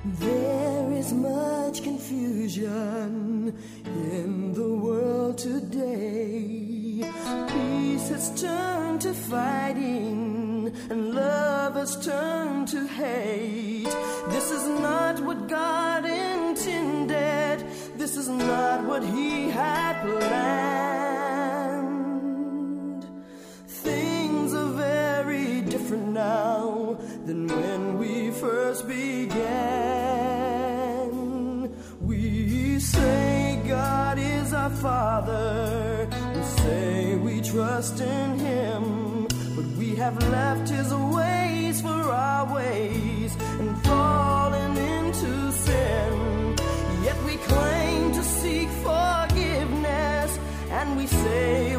There is much confusion in the world today. Peace has turned to fighting, and love has turned to hate. This is not what God intended. This is not what He had planned. Things are very different now than when we first began. We say God is our Father. We say we trust in Him, but we have left His ways for our ways and fallen into sin. Yet we claim to seek forgiveness, and we say